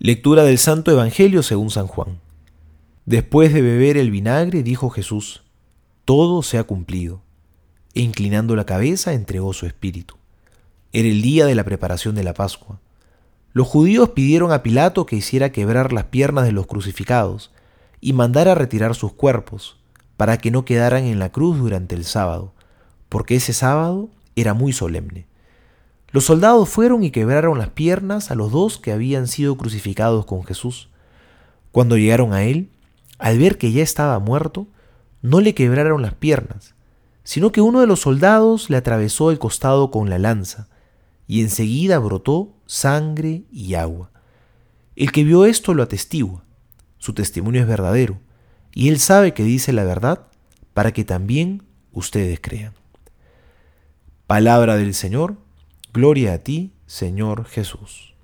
Lectura del Santo Evangelio según San Juan. Después de beber el vinagre, dijo Jesús: todo se ha cumplido. E inclinando la cabeza, entregó su espíritu. Era el día de la preparación de la Pascua. Los judíos pidieron a Pilato que hiciera quebrar las piernas de los crucificados y mandara retirar sus cuerpos, para que no quedaran en la cruz durante el sábado, porque ese sábado era muy solemne. Los soldados fueron y quebraron las piernas a los dos que habían sido crucificados con Jesús. Cuando llegaron a él, al ver que ya estaba muerto, no le quebraron las piernas, sino que uno de los soldados le atravesó el costado con la lanza, y enseguida brotó sangre y agua. El que vio esto lo atestigua. Su testimonio es verdadero, y él sabe que dice la verdad para que también ustedes crean. Palabra del Señor. Gloria a ti, Señor Jesús.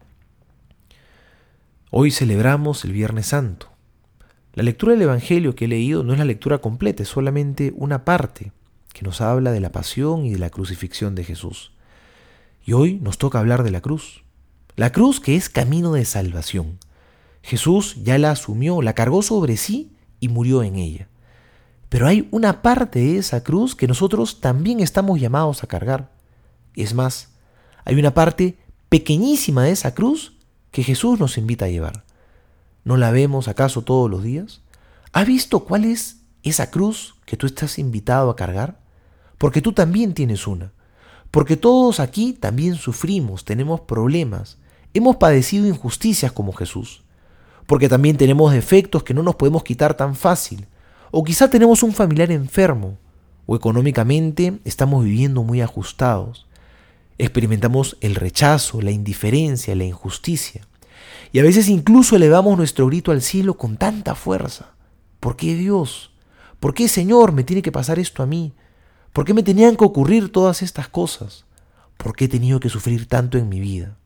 Hoy celebramos el Viernes Santo. La lectura del Evangelio que he leído no es la lectura completa, es solamente una parte que nos habla de la pasión y de la crucifixión de Jesús. Y hoy nos toca hablar de la cruz. La cruz que es camino de salvación. Jesús ya la asumió, la cargó sobre sí y murió en ella. Pero hay una parte de esa cruz que nosotros también estamos llamados a cargar. Es más, hay una parte pequeñísima de esa cruz que Jesús nos invita a llevar. ¿No la vemos acaso todos los días? ¿Has visto cuál es esa cruz que tú estás invitado a cargar? Porque tú también tienes una. Porque todos aquí también sufrimos, tenemos problemas, hemos padecido injusticias como Jesús. Porque también tenemos defectos que no nos podemos quitar tan fácil. O quizá tenemos un familiar enfermo. O económicamente estamos viviendo muy ajustados. Experimentamos el rechazo, la indiferencia, la injusticia. Y a veces incluso elevamos nuestro grito al cielo con tanta fuerza. ¿Por qué Dios? ¿Por qué Señor me tiene que pasar esto a mí? ¿Por qué me tenían que ocurrir todas estas cosas? ¿Por qué he tenido que sufrir tanto en mi vida?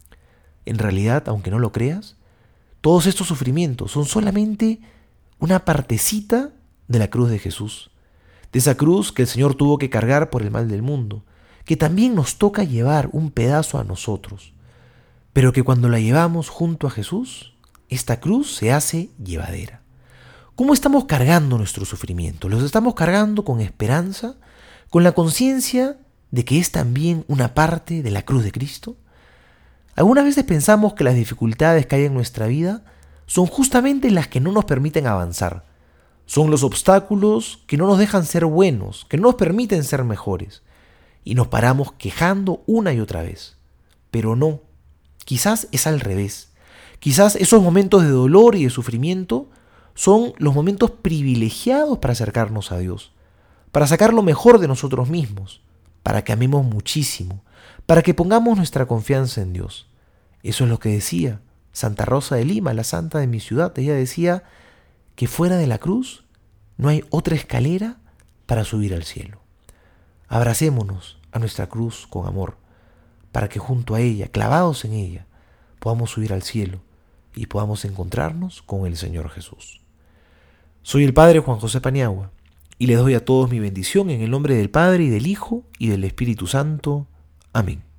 En realidad, aunque no lo creas, todos estos sufrimientos son solamente una partecita de la cruz de Jesús. De esa cruz que el Señor tuvo que cargar por el mal del mundo, que también nos toca llevar un pedazo a nosotros, pero que cuando la llevamos junto a Jesús, esta cruz se hace llevadera. ¿Cómo estamos cargando nuestro sufrimiento? ¿Los estamos cargando con esperanza, con la conciencia de que es también una parte de la cruz de Cristo? Algunas veces pensamos que las dificultades que hay en nuestra vida son justamente las que no nos permiten avanzar. Son los obstáculos que no nos dejan ser buenos, que no nos permiten ser mejores. Y nos paramos quejando una y otra vez. Pero no, quizás es al revés. Quizás esos momentos de dolor y de sufrimiento son los momentos privilegiados para acercarnos a Dios, para sacar lo mejor de nosotros mismos, para que amemos muchísimo, para que pongamos nuestra confianza en Dios. Eso es lo que decía Santa Rosa de Lima, la santa de mi ciudad. Ella decía que fuera de la cruz no hay otra escalera para subir al cielo. Abracémonos a nuestra cruz con amor, para que junto a ella, clavados en ella, podamos subir al cielo y podamos encontrarnos con el Señor Jesús. Soy el Padre Juan José Paniagua y les doy a todos mi bendición en el nombre del Padre y del Hijo y del Espíritu Santo. Amén.